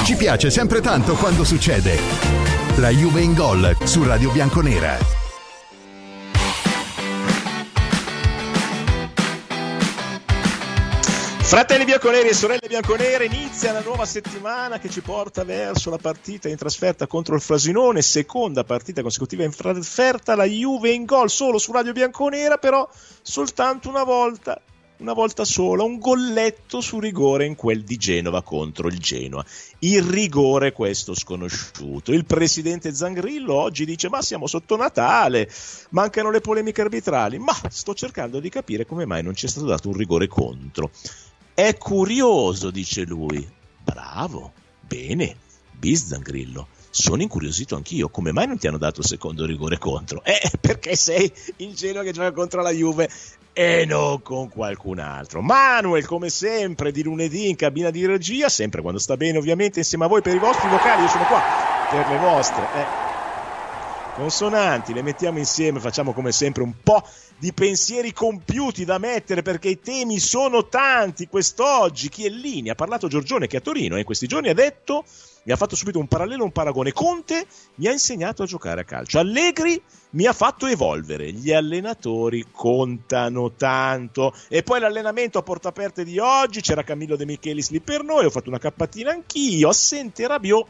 Ci piace sempre tanto quando succede. La Juve in gol su Radio Bianconera. Fratelli bianconeri e sorelle bianconere, inizia la nuova settimana che ci porta verso la partita in trasferta contro il Frosinone, seconda partita consecutiva in trasferta, la Juve in gol solo su Radio Bianconera, però soltanto una volta sola, un golletto su rigore in quel di Genova contro il Genoa. Il rigore questo sconosciuto. Il presidente Zangrillo oggi dice: ma siamo sotto Natale, mancano le polemiche arbitrali, ma sto cercando di capire come mai non ci è stato dato un rigore contro. È curioso, dice lui. Bravo, bene, bis Zangrillo. Sono incuriosito anch'io, come mai non ti hanno dato il secondo rigore contro? Perché sei il Genoa che gioca contro la Juve e non con qualcun altro. Manuel, come sempre, di lunedì in cabina di regia, sempre quando sta bene ovviamente, insieme a voi per i vostri vocali. Io sono qua per le vostre consonanti, le mettiamo insieme, facciamo come sempre un po' di pensieri compiuti da mettere, perché i temi sono tanti quest'oggi. Chi è in linea? Ha parlato Giorgione, che a Torino in questi giorni ha detto, mi ha fatto subito un parallelo, un paragone. Conte mi ha insegnato a giocare a calcio, Allegri mi ha fatto evolvere, gli allenatori contano tanto. E poi l'allenamento a porta aperte di oggi, c'era Camillo De Michelis lì per noi, ho fatto una cappatina anch'io, assente Rabiot.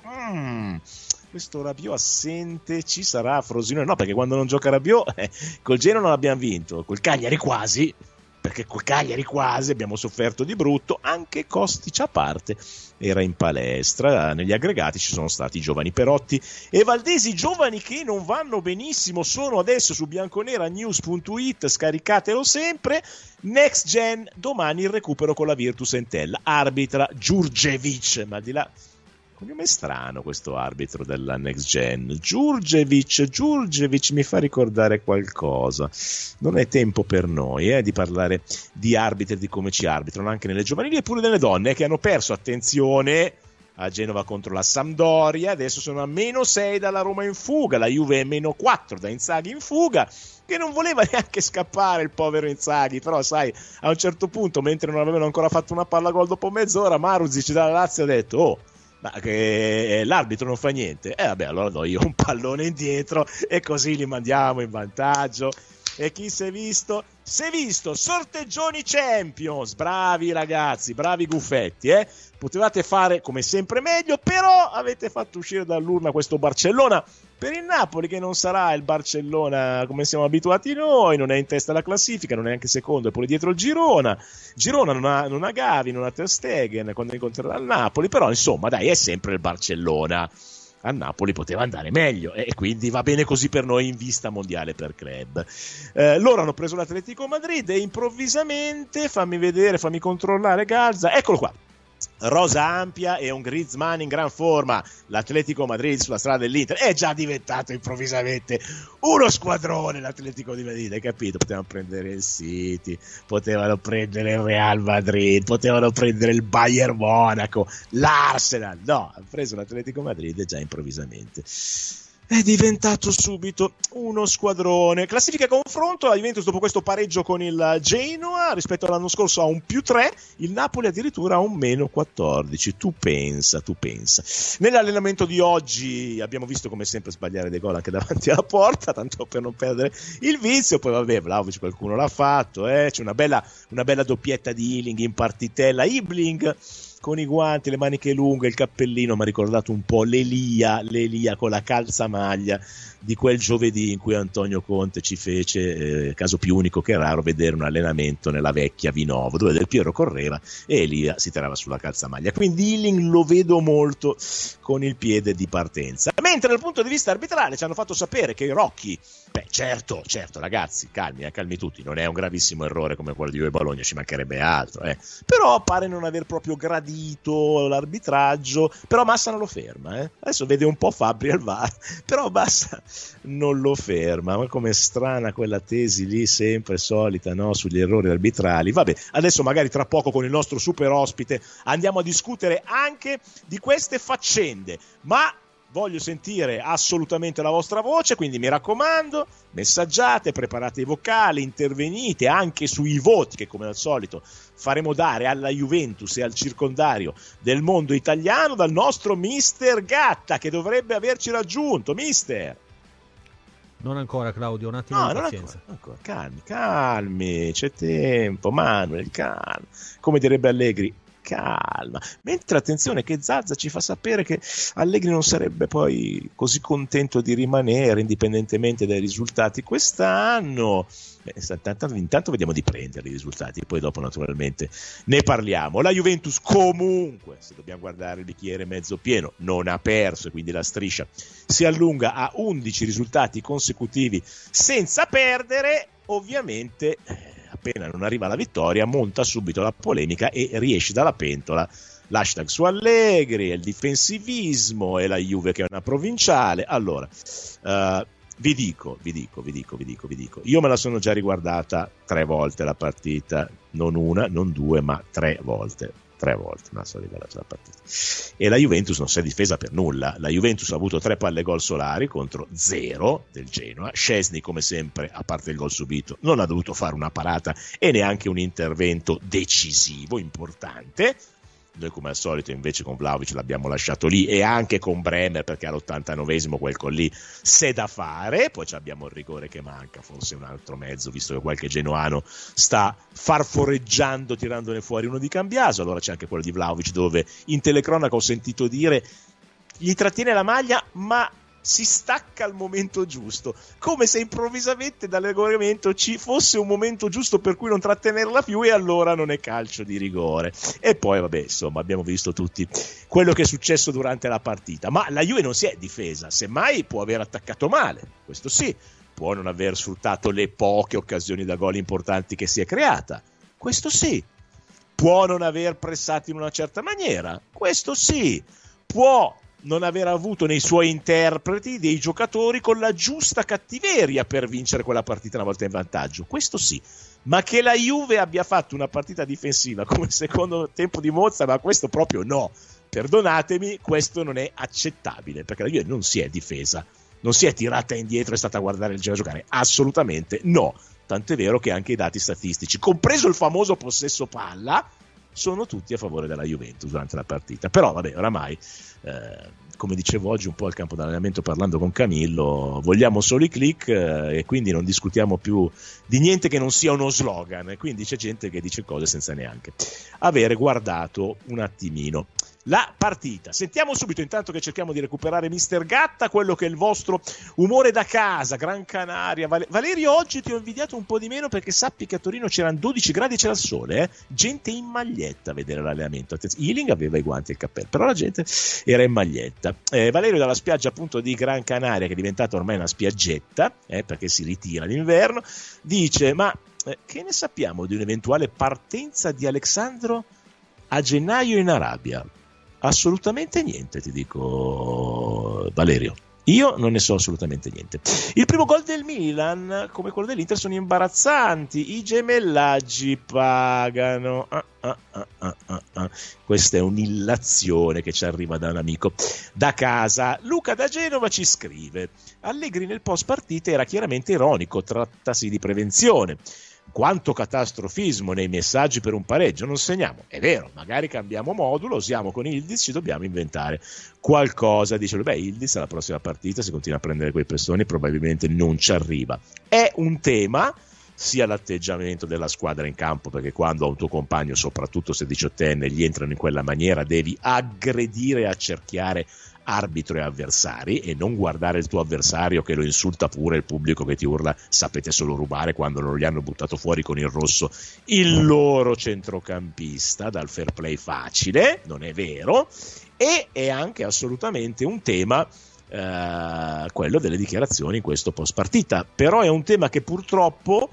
Questo Rabiot assente, ci sarà a Frosinone? No, perché quando non gioca Rabiot col Genoa non abbiamo vinto, col Cagliari quasi, perché col Cagliari quasi abbiamo sofferto di brutto. Anche Kostic a parte era in palestra. Negli aggregati ci sono stati giovani Perotti e Valdesi, giovani che non vanno benissimo, sono adesso su bianconeranews.it, scaricatelo sempre. Next Gen, domani il recupero con la Virtus Entella, arbitra Djurdjevic, ma di là cognome strano questo arbitro della Next Gen, Djurdjevic mi fa ricordare qualcosa. Non è tempo per noi di parlare di arbitri, di come ci arbitrano anche nelle giovanili e pure nelle donne, che hanno perso, attenzione, a Genova contro la Sampdoria, adesso sono a -6 dalla Roma in fuga, la Juve è -4 da Inzaghi in fuga, che non voleva neanche scappare il povero Inzaghi, però sai, a un certo punto, mentre non avevano ancora fatto una palla gol dopo mezz'ora, Maruzic dalla Lazio ha detto: ma che l'arbitro non fa niente, vabbè, allora do io un pallone indietro e così li mandiamo in vantaggio. E chi si è visto? Si è visto, sorteggioni Champions, bravi ragazzi, bravi guffetti, potevate fare come sempre meglio, però avete fatto uscire dall'urna questo Barcellona per il Napoli, che non sarà il Barcellona come siamo abituati noi, non è in testa alla classifica, non è neanche secondo, è pure dietro il Girona non ha Gavi, non ha Ter Stegen quando incontrerà il Napoli, però insomma dai, è sempre il Barcellona. A Napoli poteva andare meglio e quindi va bene così per noi in vista mondiale per club. Loro hanno preso l'Atletico Madrid e improvvisamente, fammi controllare Galza, eccolo qua, rosa ampia e un Griezmann in gran forma. L'Atletico Madrid sulla strada dell'Inter è già diventato improvvisamente uno squadrone. L'Atletico di Madrid, hai capito? Potevano prendere il City, potevano prendere il Real Madrid, potevano prendere il Bayern Monaco, l'Arsenal. No, ha preso l'Atletico Madrid e già improvvisamente è diventato subito uno squadrone. Classifica confronto, la Juventus dopo questo pareggio con il Genoa rispetto all'anno scorso ha un +3, il Napoli addirittura ha un -14. Tu pensa. Nell'allenamento di oggi abbiamo visto come sempre sbagliare dei gol anche davanti alla porta, tanto per non perdere il vizio. Poi vabbè, Vlahovic qualcuno l'ha fatto, c'è una bella doppietta di Ealing in partitella. Ealing con i guanti, le maniche lunghe, il cappellino mi ha ricordato un po' l'Elia con la calzamaglia di quel giovedì in cui Antonio Conte ci fece, caso più unico che raro, vedere un allenamento nella vecchia Vinovo dove Del Piero correva e Elia si tirava sulla calzamaglia. Quindi Ealing lo vedo molto con il piede di partenza. Mentre dal punto di vista arbitrale ci hanno fatto sapere che Rocchi, certo ragazzi, calmi tutti, non è un gravissimo errore come quello di Juve Bologna, ci mancherebbe altro, però pare non aver proprio gradito l'arbitraggio, però Massa non lo ferma, adesso vede un po' Fabbri al VAR, però Massa non lo ferma. Ma com'è strana quella tesi lì, sempre solita, no, sugli errori arbitrali. Vabbè, adesso magari tra poco con il nostro super ospite andiamo a discutere anche di queste faccende, ma voglio sentire assolutamente la vostra voce, quindi mi raccomando, messaggiate, preparate i vocali, intervenite anche sui voti che come al solito faremo dare alla Juventus e al circondario del mondo italiano dal nostro Mister Gatta, che dovrebbe averci raggiunto. Mister! Non ancora, Claudio, un attimo di pazienza. Ancora. Calmi, c'è tempo, Manuel, calma. Come direbbe Allegri, calma. Mentre attenzione che Zazza ci fa sapere che Allegri non sarebbe poi così contento di rimanere indipendentemente dai risultati quest'anno. Intanto vediamo di prenderli i risultati, poi dopo naturalmente ne parliamo. La Juventus comunque, se dobbiamo guardare il bicchiere mezzo pieno, non ha perso e quindi la striscia si allunga a 11 risultati consecutivi senza perdere. Ovviamente appena non arriva la vittoria monta subito la polemica e riesce dalla pentola l'hashtag su Allegri, il difensivismo e la Juve che è una provinciale. Allora vi dico, io me la sono già riguardata 3 volte la partita, non una, non 2, ma 3 volte me la sono riguardata la partita, e la Juventus non si è difesa per nulla. La Juventus ha avuto 3 palle gol solari contro 0 del Genoa. Szczęsny, come sempre, a parte il gol subito, non ha dovuto fare una parata e neanche un intervento decisivo, importante. Noi come al solito invece con Vlahovic l'abbiamo lasciato lì, e anche con Bremer, perché all'89esimo quel gol lì c'è da fare. Poi abbiamo il rigore che manca, forse un altro mezzo, visto che qualche genoano sta farforeggiando tirandone fuori uno di Cambiaso. Allora c'è anche quello di Vlahovic, dove in telecronaca ho sentito dire gli trattiene la maglia ma si stacca al momento giusto, come se improvvisamente dal regolamento ci fosse un momento giusto per cui non trattenerla più, e allora non è calcio di rigore. E poi vabbè, insomma, abbiamo visto tutti quello che è successo durante la partita, ma la Juve non si è difesa, semmai può aver attaccato male, questo sì, può non aver sfruttato le poche occasioni da gol importanti che si è creata, questo sì, può non aver pressato in una certa maniera, questo sì, può non aver avuto nei suoi interpreti dei giocatori con la giusta cattiveria per vincere quella partita una volta in vantaggio, questo sì. Ma che la Juve abbia fatto una partita difensiva come il secondo tempo di Monza, ma questo proprio no, perdonatemi, questo non è accettabile, perché la Juve non si è difesa, non si è tirata indietro e è stata a guardare il giro a giocare, assolutamente no. Tant'è vero che anche i dati statistici, compreso il famoso possesso palla, sono tutti a favore della Juventus durante la partita. Però vabbè, oramai come dicevo oggi un po' al campo d'allenamento parlando con Camillo, vogliamo solo i click, e quindi non discutiamo più di niente che non sia uno slogan, e quindi c'è gente che dice cose senza neanche avere guardato un attimino la partita. Sentiamo subito, intanto che cerchiamo di recuperare Mister Gatta, quello che è il vostro umore da casa, Gran Canaria. Valerio, oggi ti ho invidiato un po' di meno, perché sappi che a Torino c'erano 12 gradi e c'era il sole, gente in maglietta a vedere l'allenamento. Ealing aveva i guanti e il cappello, però la gente era in maglietta. Valerio dalla spiaggia appunto di Gran Canaria, che è diventata ormai una spiaggetta, perché si ritira l'inverno, dice: ma che ne sappiamo di un'eventuale partenza di Alexandro a gennaio in Arabia? Assolutamente niente, ti dico, Valerio. Io non ne so assolutamente niente. Il primo gol del Milan, come quello dell'Inter, sono imbarazzanti. I gemellaggi pagano. Questa è un'illazione che ci arriva da un amico da casa. Luca da Genova ci scrive: Allegri nel post partita era chiaramente ironico, trattasi di prevenzione. Quanto catastrofismo nei messaggi per un pareggio, non segniamo, è vero, magari cambiamo modulo, osiamo con Yildiz, ci dobbiamo inventare qualcosa. Dice lui, Yildiz alla prossima partita, se continua a prendere quei pressioni probabilmente non ci arriva. È un tema sia l'atteggiamento della squadra in campo, perché quando a un tuo compagno, soprattutto se 18enne, gli entrano in quella maniera, devi aggredire e accerchiare arbitro e avversari, e non guardare il tuo avversario che lo insulta pure, il pubblico che ti urla sapete solo rubare, quando non gli hanno buttato fuori con il rosso il loro centrocampista dal fair play facile, non è vero. E è anche assolutamente un tema quello delle dichiarazioni in questo post partita, però è un tema che purtroppo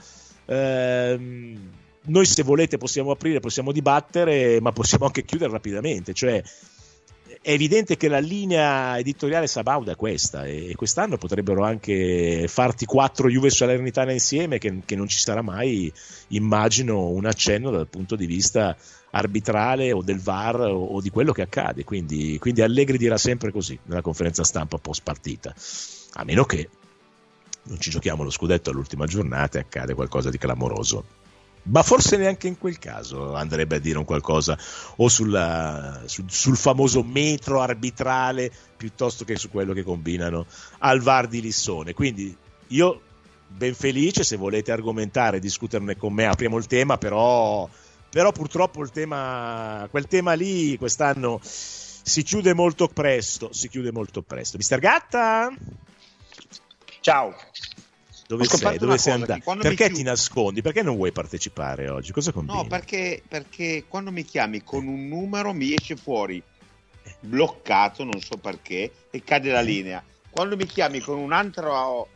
noi, se volete, possiamo aprire, possiamo dibattere, ma possiamo anche chiudere rapidamente. Cioè, è evidente che la linea editoriale Sabauda è questa, e quest'anno potrebbero anche farti 4 Juve Salernitana insieme, che non ci sarà mai, immagino, un accenno dal punto di vista arbitrale o del VAR o di quello che accade, quindi Allegri dirà sempre così nella conferenza stampa post partita, a meno che non ci giochiamo lo scudetto all'ultima giornata e accade qualcosa di clamoroso. Ma forse neanche in quel caso andrebbe a dire un qualcosa o sul famoso metro arbitrale piuttosto che su quello che combinano al VAR di Lissone. Quindi io ben felice, se volete argomentare, discuterne con me, apriamo il tema, però purtroppo quel tema lì quest'anno si chiude molto presto. Mister Gatta? Ciao. Dove sei andato? Perché ti nascondi? Perché non vuoi partecipare oggi? Cosa combini? No, perché quando mi chiami con un numero mi esce fuori bloccato, non so perché, e cade la linea. Quando mi chiami con un altro,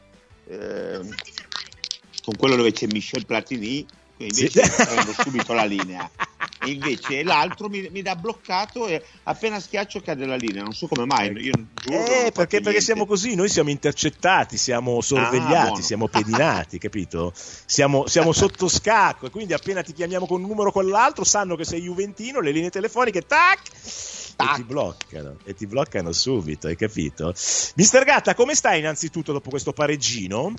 con quello dove c'è Michel Platini, invece prendo subito la linea. E invece l'altro mi dà bloccato e appena schiaccio cade la linea, non so come mai. Io giuro, perché siamo così, noi siamo intercettati, siamo sorvegliati, siamo pedinati, capito? Siamo sotto scacco, e quindi appena ti chiamiamo con un numero o con l'altro sanno che sei juventino, le linee telefoniche tac, e ti bloccano subito, hai capito? Mister Gatta, come stai innanzitutto dopo questo pareggino?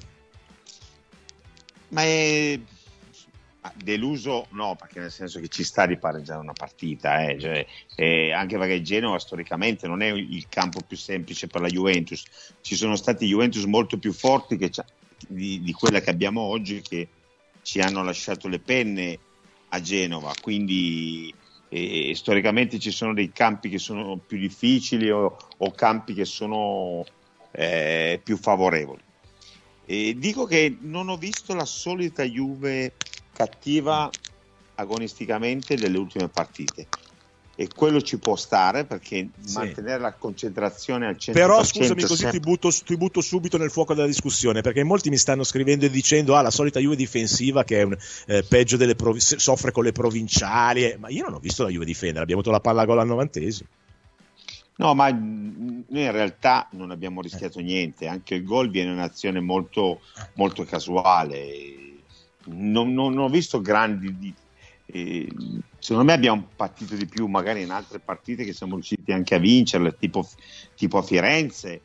Ma è deluso no, perché nel senso che ci sta di pareggiare una partita, anche perché il Genova storicamente non è il campo più semplice per la Juventus. Ci sono stati Juventus molto più forti di quella che abbiamo oggi, che ci hanno lasciato le penne a Genova, quindi storicamente ci sono dei campi che sono più difficili o campi che sono più favorevoli. Dico che non ho visto la solita Juve cattiva agonisticamente delle ultime partite, e quello ci può stare, perché mantenere la concentrazione al 100%. Però scusami, così ti butto subito nel fuoco della discussione, perché molti mi stanno scrivendo e dicendo la solita Juve difensiva che è peggio soffre con le provinciali, ma io non ho visto la Juve difendere, abbiamo avuto la palla gol al 90esimo. No, ma noi in realtà non abbiamo rischiato niente, anche il gol viene un'azione molto, molto casuale. Non ho visto grandi, secondo me abbiamo partito di più magari in altre partite che siamo riusciti anche a vincerle, tipo a Firenze,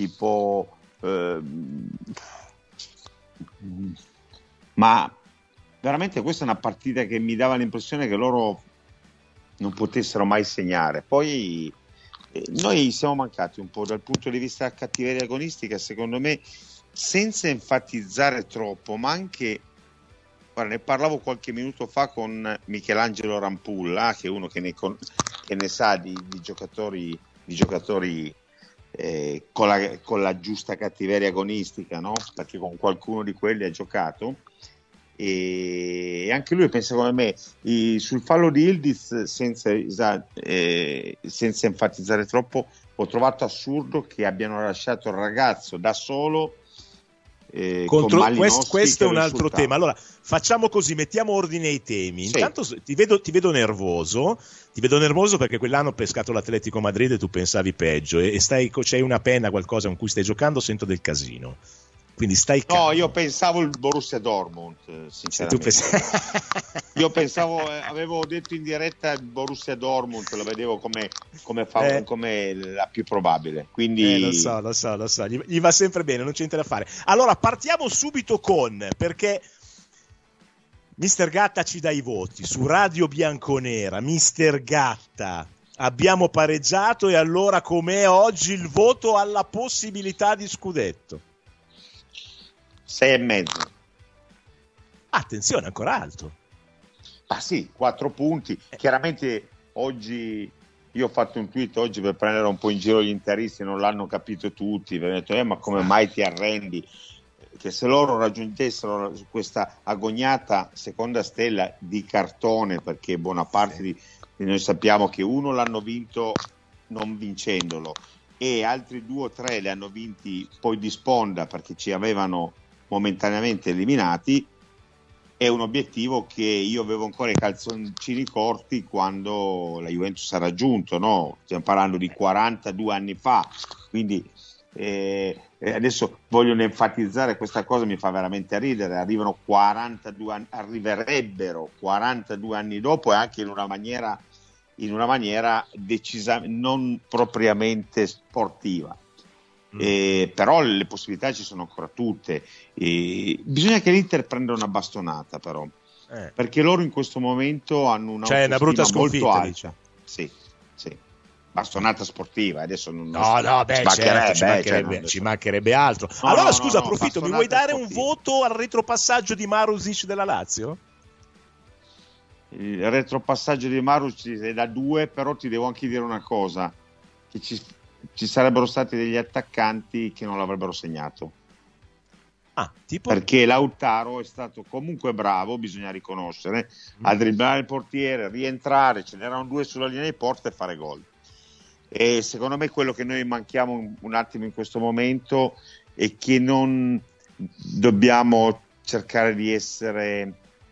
ma veramente questa è una partita che mi dava l'impressione che loro non potessero mai segnare. Poi noi siamo mancati un po' dal punto di vista della cattiveria agonistica, secondo me, senza enfatizzare troppo, ma anche, guarda, ne parlavo qualche minuto fa con Michelangelo Rampulla, che è uno che ne sa di giocatori con la giusta cattiveria agonistica, no? Perché con qualcuno di quelli ha giocato, e anche lui pensa come me. Sul fallo di Yildiz, senza enfatizzare troppo, ho trovato assurdo che abbiano lasciato il ragazzo da solo. Questo è un altro tema. Allora facciamo così, mettiamo ordine ai temi. Intanto ti vedo nervoso perché quell'anno ho pescato l'Atletico Madrid e tu pensavi peggio, e c'hai una penna, qualcosa con cui stai giocando, sento del casino, quindi stai calmo. No, io pensavo il Borussia Dortmund, sinceramente. Io pensavo, avevo detto in diretta il Borussia Dortmund, lo vedevo come la più probabile. Quindi lo so, gli va sempre bene, non c'è niente da fare. Allora partiamo subito perché Mister Gatta ci dà i voti su Radio Bianconera. Mister Gatta, abbiamo pareggiato, e allora com'è oggi il voto alla possibilità di scudetto? 6,5. Attenzione, ancora alto. Ah sì, 4 punti. Chiaramente oggi io ho fatto un tweet oggi per prendere un po' in giro gli interisti, non l'hanno capito tutti, mi hanno detto ma come mai ti arrendi? Che se loro raggiungessero questa agognata seconda stella di cartone, perché buona parte di noi sappiamo che uno l'hanno vinto non vincendolo, e altri 2 o 3 li hanno vinti poi di sponda perché ci avevano momentaneamente eliminati, è un obiettivo che io avevo ancora i calzoncini corti quando la Juventus ha raggiunto, no? Stiamo parlando di 42 anni fa, quindi adesso voglio enfatizzare questa cosa, mi fa veramente ridere, arriverebbero 42 anni dopo, e anche in una maniera decisamente non propriamente sportiva. Però le possibilità ci sono ancora tutte. Bisogna che l'Inter prenda una bastonata, però, perché loro in questo momento hanno una brutta sconfitta molto alta. Sì. Bastonata sportiva, adesso non ci mancherebbe altro. Allora scusa, approfitto, mi vuoi dare un voto al retropassaggio di Marusic della Lazio? Il retropassaggio di Marusic è da 2, però ti devo anche dire una cosa, che ci sarebbero stati degli attaccanti che non l'avrebbero segnato. Tipo? Perché Lautaro è stato comunque bravo, bisogna riconoscere, a dribblare il portiere, rientrare, ce n'erano 2 sulla linea di porta e fare gol. E secondo me quello che noi manchiamo un attimo in questo momento è che non dobbiamo cercare di essere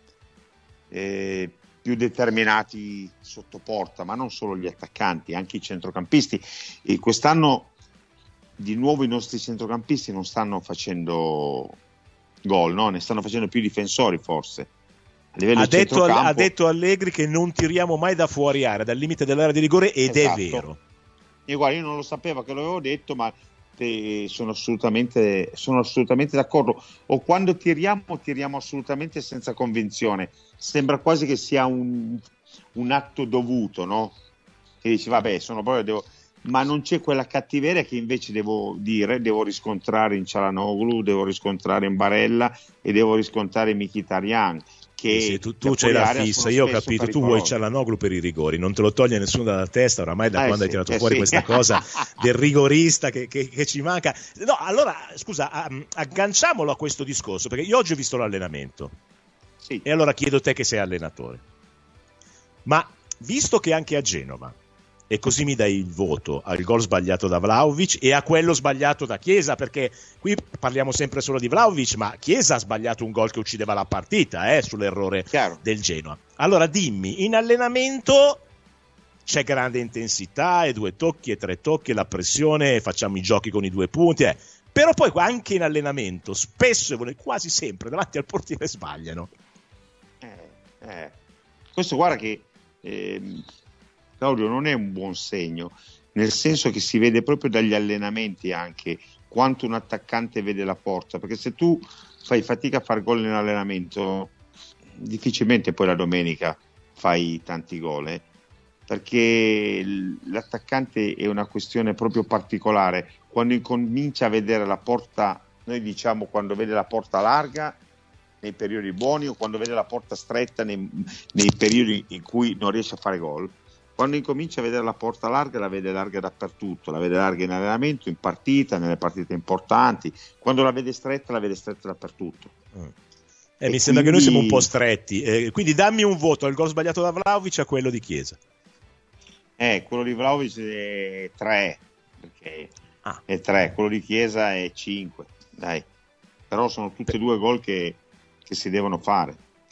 più determinati sotto porta, ma non solo gli attaccanti, anche i centrocampisti. E quest'anno di nuovo i nostri centrocampisti non stanno facendo gol, no? Ne stanno facendo più difensori forse. Ha detto Allegri che non tiriamo mai da fuori area, dal limite dell'area di rigore, ed esatto. È vero. Io non lo sapevo che l'avevo detto, ma sono assolutamente d'accordo. O quando tiriamo assolutamente senza convinzione, sembra quasi che sia un atto dovuto, no? Che dici vabbè, ma non c'è quella cattiveria che invece devo riscontrare in Çalhanoğlu, devo riscontrare in Barella e devo riscontrare in Mkhitaryan. Sì, tu c'hai la fissa, io ho capito, tu vuoi Çalhanoğlu per i rigori, non te lo toglie nessuno dalla testa oramai da quando hai tirato fuori questa cosa del rigorista che ci manca. No, allora scusa, agganciamolo a questo discorso, perché io oggi ho visto l'allenamento e allora chiedo te che sei allenatore, ma visto che anche a Genova, e così mi dai il voto al gol sbagliato da Vlahovic e a quello sbagliato da Chiesa, perché qui parliamo sempre solo di Vlahovic, ma Chiesa ha sbagliato un gol che uccideva la partita sull'errore del Genoa. Allora dimmi, in allenamento c'è grande intensità, e 2 tocchi e 3 tocchi, la pressione, facciamo i giochi con i 2 punti, però poi anche in allenamento spesso e quasi sempre davanti al portiere sbagliano. Questo guarda che Claudio, non è un buon segno, nel senso che si vede proprio dagli allenamenti anche quanto un attaccante vede la porta, perché se tu fai fatica a far gol in allenamento, difficilmente poi la domenica fai tanti gol, perché l'attaccante è una questione proprio particolare. Quando incomincia a vedere la porta, noi diciamo quando vede la porta larga nei periodi buoni, o quando vede la porta stretta nei periodi in cui non riesce a fare gol. Quando incomincia a vedere la porta larga, la vede larga dappertutto, la vede larga in allenamento, in partita, nelle partite importanti. Quando la vede stretta dappertutto. Mi sembra che noi siamo un po' stretti. Quindi dammi un voto al gol sbagliato da Vlahovic e a quello di Chiesa. Quello di Vlahovic è 3, perché è 3, quello di Chiesa è 5. Dai. Però sono tutti e 2 gol che si devono fare.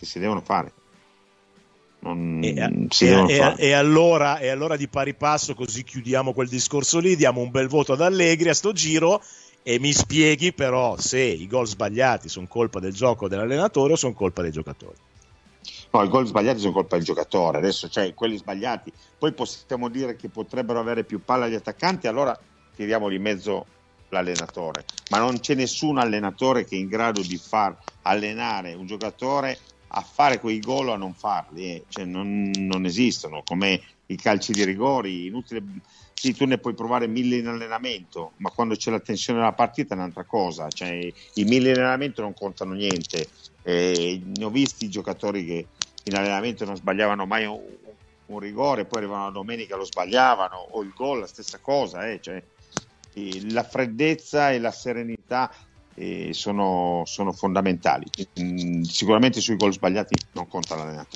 E allora di pari passo, così chiudiamo quel discorso lì, diamo un bel voto ad Allegri a sto giro, e mi spieghi però se i gol sbagliati sono colpa del gioco dell'allenatore o sono colpa dei giocatori. No, i gol sbagliati sono colpa del giocatore, adesso quelli sbagliati, poi possiamo dire che potrebbero avere più palla gli attaccanti, allora tiriamoli in mezzo l'allenatore, ma non c'è nessun allenatore che è in grado di far allenare un giocatore a fare quei gol o a non farli, non esistono, come i calci di rigori, inutile. Sì, tu ne puoi provare 1000 in allenamento, ma quando c'è la tensione della partita è un'altra cosa, i 1000 in allenamento non contano niente. Ne ho visti giocatori che in allenamento non sbagliavano mai un rigore, poi arrivavano la domenica lo sbagliavano, o il gol la stessa cosa, la freddezza e la serenità sono fondamentali. Sicuramente sui gol sbagliati non conta l'allenatore,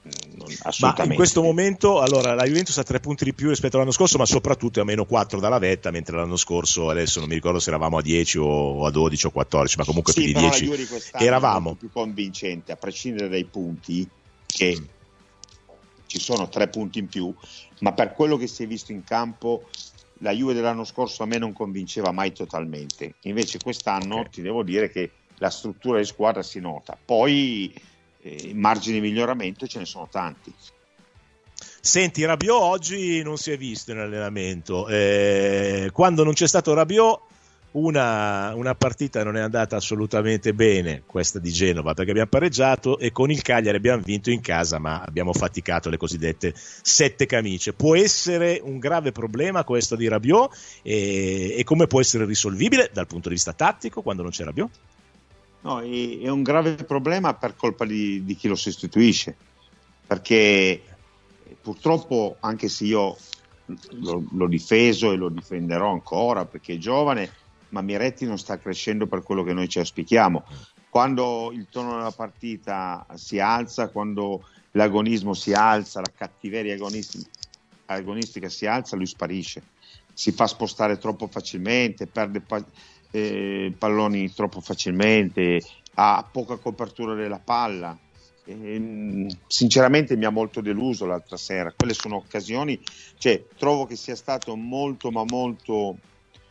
assolutamente. Ma in questo momento, allora, la Juventus ha 3 punti di più rispetto all'anno scorso, ma soprattutto è a meno 4 dalla vetta, mentre l'anno scorso, adesso non mi ricordo se eravamo a 10 o a 12 o 14, ma comunque più di 10 la Juve di quest'anno eravamo. È più convincente, a prescindere dai punti, che ci sono 3 punti in più, ma per quello che si è visto in campo la Juve dell'anno scorso a me non convinceva mai totalmente, invece quest'anno ti devo dire che la struttura di squadra si nota, poi margini di miglioramento ce ne sono tanti. Senti, Rabiot oggi non si è visto in allenamento, quando non c'è stato Rabiot una partita non è andata assolutamente bene, questa di Genova, perché abbiamo pareggiato e con il Cagliari abbiamo vinto in casa, ma abbiamo faticato le cosiddette 7 camicie. Può essere un grave problema questo di Rabiot, e come può essere risolvibile dal punto di vista tattico quando non c'è Rabiot? No, è un grave problema per colpa di chi lo sostituisce, perché purtroppo, anche se io l'ho difeso e lo difenderò ancora perché è giovane, ma Miretti non sta crescendo per quello che noi ci auspichiamo. Quando il tono della partita si alza, quando l'agonismo si alza, la cattiveria agonistica si alza, lui sparisce, si fa spostare troppo facilmente, perde palloni troppo facilmente, ha poca copertura della palla. Sinceramente mi ha molto deluso l'altra sera. Quelle sono occasioni, trovo che sia stato molto ma molto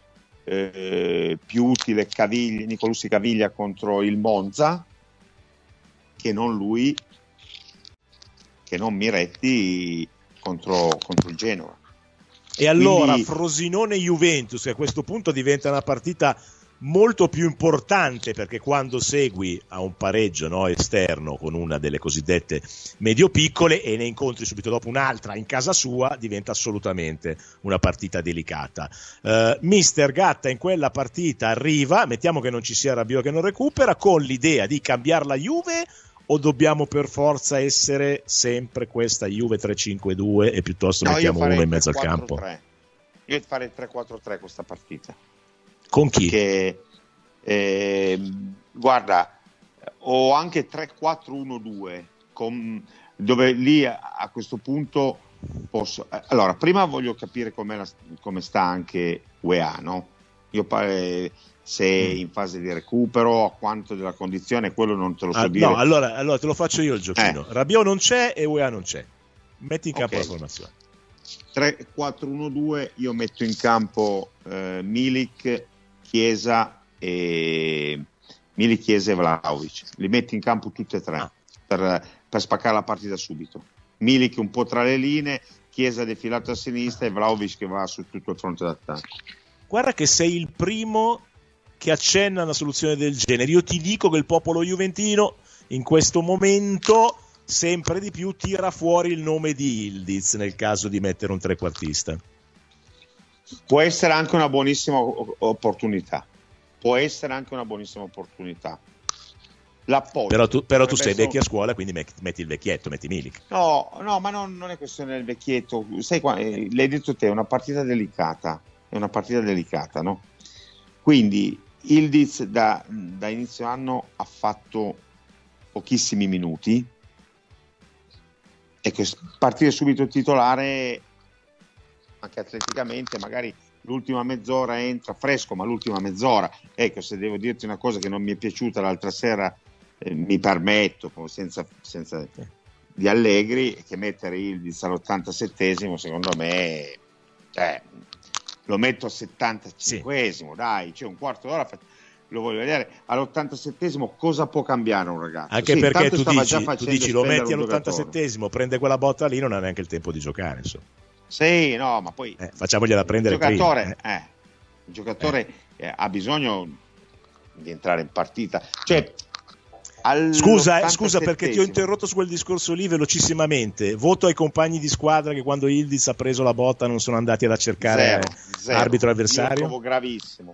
più utile Nicolussi Caviglia contro il Monza che non lui, che non Miretti contro il Genova. E allora Quindi Frosinone-Juventus, che a questo punto diventa una partita molto più importante, perché quando segui a un pareggio esterno con una delle cosiddette medio-piccole e ne incontri subito dopo un'altra in casa sua, diventa assolutamente una partita delicata. Mister Gatta in quella partita arriva, mettiamo che non ci sia Rabiot che non recupera, con l'idea di cambiare la Juve, o dobbiamo per forza essere sempre questa Juve 3-5-2 e piuttosto mettiamo uno in mezzo al campo? Io farei 3-4-3 questa partita. Con chi? Perché, guarda, o anche 3-4-1-2, dove lì a questo punto posso. Allora, prima voglio capire come sta anche UEA, no? Io pare se in fase di recupero, a quanto della condizione, quello non te lo so dire. No, allora te lo faccio io il giochino. Rabiot non c'è e UEA non c'è. Metti in campo la formazione. 3-4-1-2, io metto in campo Milik, Chiesa e Vlahovic. Li metti in campo tutti e tre per spaccare la partita subito. Milik un po' tra le linee, Chiesa defilato a sinistra e Vlahovic che va su tutto il fronte d'attacco. Guarda che sei il primo che accenna a una soluzione del genere. Io ti dico che il popolo juventino in questo momento sempre di più tira fuori il nome di Yildiz nel caso di mettere un trequartista. Può essere anche una buonissima opportunità. Però tu sei vecchio a scuola, quindi metti il vecchietto, metti Milik. No, ma non è questione del vecchietto. Sai, l'hai detto te, è una partita delicata, no? Quindi Yildiz da inizio anno ha fatto pochissimi minuti e partire subito titolare anche atleticamente, magari l'ultima mezz'ora entra fresco, ma l'ultima mezz'ora, ecco, se devo dirti una cosa che non mi è piaciuta l'altra sera, mi permetto senza di Allegri, che mettere Yildiz all'87esimo secondo me, lo metto al 75esimo, dai, un quarto d'ora lo voglio vedere. All'87esimo cosa può cambiare un ragazzo? Anche perché tu dici lo metti all'87esimo, prende quella botta lì, non ha neanche il tempo di giocare, insomma. Sì, no, ma poi facciamogliela prendere il giocatore ha bisogno di entrare in partita. Scusa perché ti ho interrotto su quel discorso lì velocissimamente. Voto ai compagni di squadra che quando Yildiz ha preso la botta non sono andati ad cercare zero. Arbitro avversario. Io lo trovo gravissimo.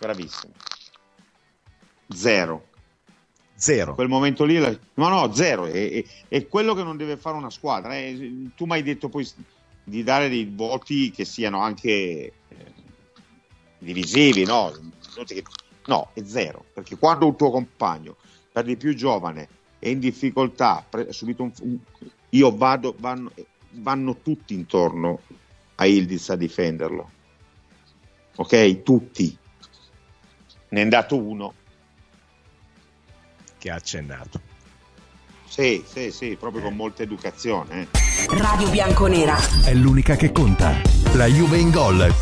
Zero. Quel momento lì zero. È quello che non deve fare una squadra. Tu mi hai detto poi di dare dei voti che siano anche divisivi, no, è zero, perché quando un tuo compagno, per di più giovane, è in difficoltà, ha subito vanno tutti intorno a Yildiz a difenderlo, ok? Tutti. Ne è andato uno che ha accennato. Sì, proprio con molta educazione. Radio Bianconera è l'unica che conta. La Juve in gol.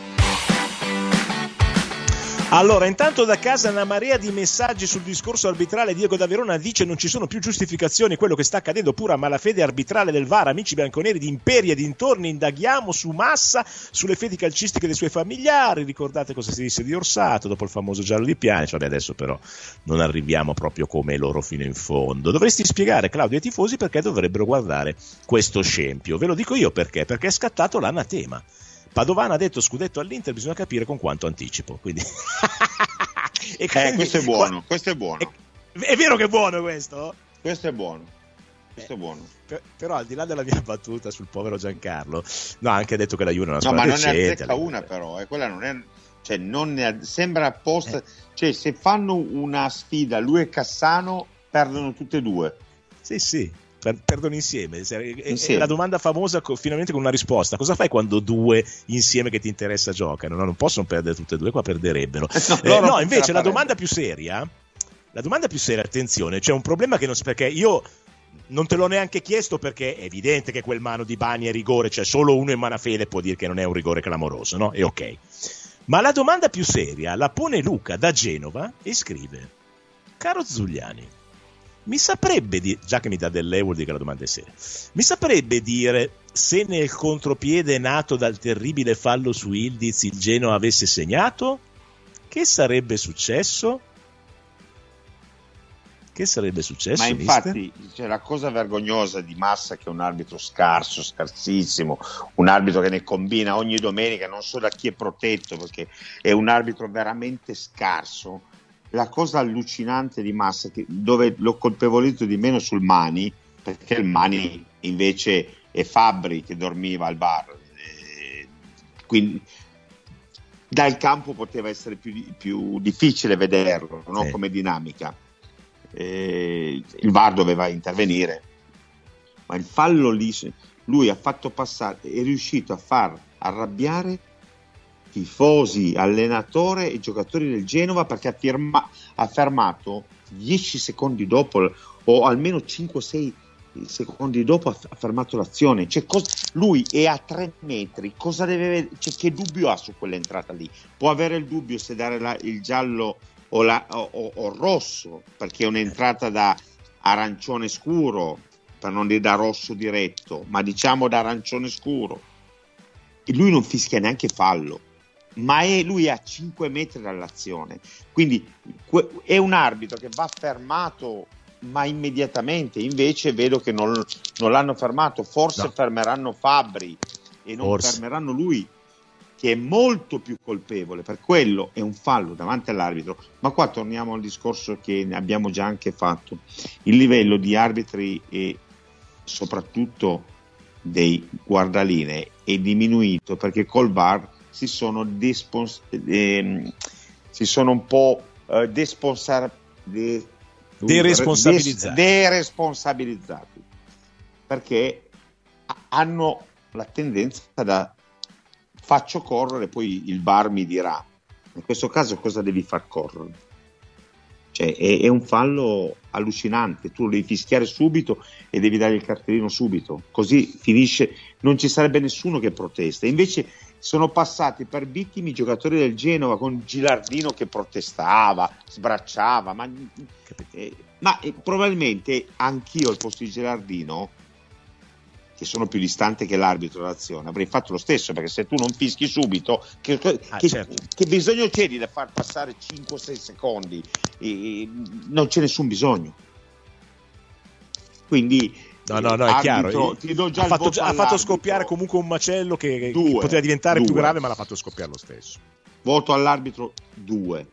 Allora, intanto da casa una marea di messaggi sul discorso arbitrale. Diego da Verona dice: non ci sono più giustificazioni, quello che sta accadendo pura malafede arbitrale del VAR. Amici bianconeri di Imperi e dintorni, indaghiamo su Massa, sulle fedi calcistiche dei suoi familiari. Ricordate cosa si disse di Orsato dopo il famoso giallo di Pjanic. Vabbè, adesso però non arriviamo proprio come loro fino in fondo. Dovresti spiegare, Claudio, ai tifosi perché dovrebbero guardare questo scempio. Ve lo dico io perché è scattato l'anatema. Padovana ha detto scudetto all'Inter, bisogna capire con quanto anticipo. Quindi... questo è buono, questo è buono. È vero che è buono questo? Questo è buono. Questo è buono. Però al di là della mia battuta sul povero Giancarlo, no, ha anche detto che la Juve è una squadra decente. No, ma non ne azzecca una però, quella non è, cioè non ne sembra apposta, cioè se fanno una sfida lui e Cassano perdono tutte e due. Sì. Perdono insieme. È la domanda famosa finalmente con una risposta: cosa fai quando due insieme che ti interessa giocano? No, non possono perdere tutte e due, qua perderebbero. No, invece la domanda più seria, attenzione, c'è un problema che non perché io non te l'ho neanche chiesto, perché è evidente che quel mano di Bani è rigore, cioè solo uno in malafede può dire che non è un rigore clamoroso, no? E ok. Ma la domanda più seria la pone Luca da Genova e scrive: caro Zuliani, mi saprebbe dire, già che mi dà del lei vuol dire che la domanda è seria, mi saprebbe dire se nel contropiede nato dal terribile fallo su Yildiz il Genoa avesse segnato? Che sarebbe successo? Ma infatti c'è la cosa vergognosa di Massa, che è un arbitro scarsissimo, un arbitro che ne combina ogni domenica, non so da chi è protetto perché è un arbitro veramente scarso. La cosa allucinante di Massa, dove lo colpevolizzo di meno sul Mani, perché il Mani invece è Fabbri che dormiva al bar, quindi dal campo poteva essere più difficile vederlo, no? Sì. Come dinamica, il VAR doveva intervenire, ma il fallo lì lui ha fatto passare, è riuscito a far arrabbiare tifosi, allenatore e giocatori del Genova, perché ha fermato 10 secondi dopo, o almeno 5-6 secondi dopo ha fermato l'azione. Cioè, lui è a 3 metri, cosa deve, cioè, che dubbio ha su quell'entrata lì? Può avere il dubbio se dare il giallo o il rosso, perché è un'entrata da arancione scuro, per non dire da rosso diretto, ma diciamo da arancione scuro, e lui non fischia neanche fallo, ma lui è a 5 metri dall'azione, quindi è un arbitro che va fermato ma immediatamente. Invece vedo che non l'hanno fermato, forse fermeranno Fabbri e non fermeranno lui, che è molto più colpevole, per quello è un fallo davanti all'arbitro. Ma qua torniamo al discorso che ne abbiamo già anche fatto: il livello di arbitri e soprattutto dei guardalinee è diminuito, perché col VAR si sono un po' deresponsabilizzati, perché hanno la tendenza da faccio correre, poi il VAR mi dirà. In questo caso cosa devi far correre? Cioè è un fallo allucinante, tu lo devi fischiare subito e devi dare il cartellino subito, così finisce, non ci sarebbe nessuno che protesta. Invece sono passati per vittimi i giocatori del Genova, con Gilardino che protestava, sbracciava, ma probabilmente anch'io al posto di Gilardino, che sono più distante che l'arbitro dell'azione, avrei fatto lo stesso, perché se tu non fischi subito, certo, che bisogno c'è di far passare 5-6 secondi? Non c'è nessun bisogno. Quindi è chiaro, ti do già ha fatto scoppiare comunque un macello che poteva diventare più grave, ma l'ha fatto scoppiare lo stesso. Voto all'arbitro 2.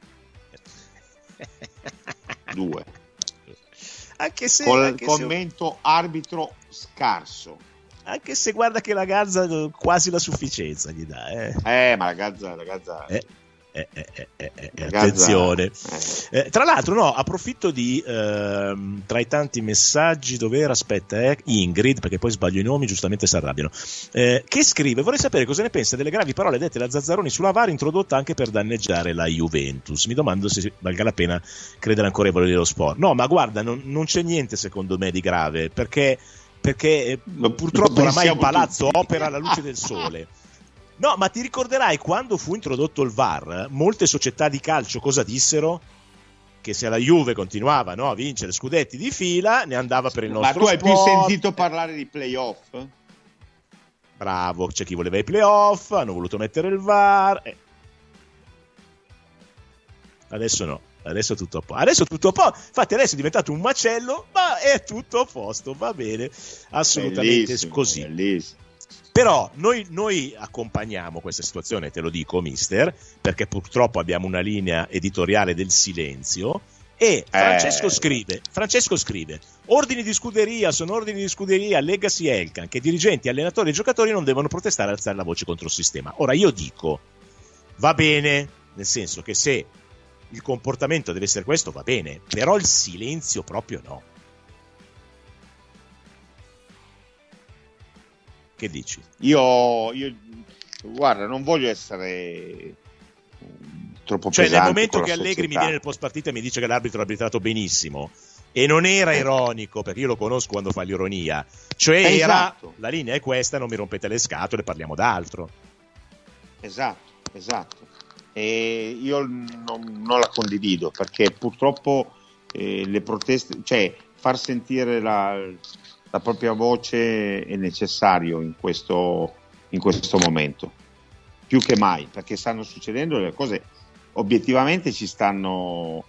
Anche se commento arbitro scarso. Anche se guarda che la Gazza quasi la sufficienza gli dà. Ma la Gazza attenzione. Tra l'altro, no, approfitto di tra i tanti messaggi, dov'era? Aspetta, Ingrid, perché poi sbaglio i nomi, giustamente si arrabbiano, che scrive: vorrei sapere cosa ne pensa delle gravi parole dette da Zazzaroni sulla VAR, introdotta anche per danneggiare la Juventus. Mi domando se valga la pena credere ancora ai valori dello sport. No, ma guarda, non c'è niente secondo me di grave, perché purtroppo oramai il palazzo opera alla luce del sole. No, ma ti ricorderai quando fu introdotto il VAR, molte società di calcio cosa dissero? Che se la Juve continuava, no, a vincere scudetti di fila, ne andava per il nostro sport. Ma tu hai più sentito parlare di playoff? Bravo, c'è chi voleva i playoff, hanno voluto mettere il VAR. Adesso no. Adesso tutto a posto. Adesso tutto a posto. Infatti adesso è diventato un macello, ma è tutto a posto, va bene. Assolutamente bellissimo, così. Bellissimo. Però noi accompagniamo questa situazione, te lo dico, mister, perché purtroppo abbiamo una linea editoriale del silenzio. E Francesco scrive: ordini di scuderia sono ordini di scuderia, legacy Elkan, che dirigenti, allenatori e giocatori non devono protestare e alzare la voce contro il sistema. Ora io dico, va bene, nel senso che se il comportamento deve essere questo, va bene, però il silenzio proprio no. Che dici? Io guarda, non voglio essere troppo pesante. Cioè, nel momento che Allegri mi viene nel post partita e mi dice che l'arbitro ha arbitrato benissimo, e non era ironico, perché io lo conosco quando fa l'ironia, cioè esatto. La linea è questa, non mi rompete le scatole, parliamo d'altro. Esatto. E io non la condivido, perché purtroppo le proteste, cioè far sentire la propria voce è necessario in questo momento, più che mai, perché stanno succedendo le cose, obiettivamente ci stanno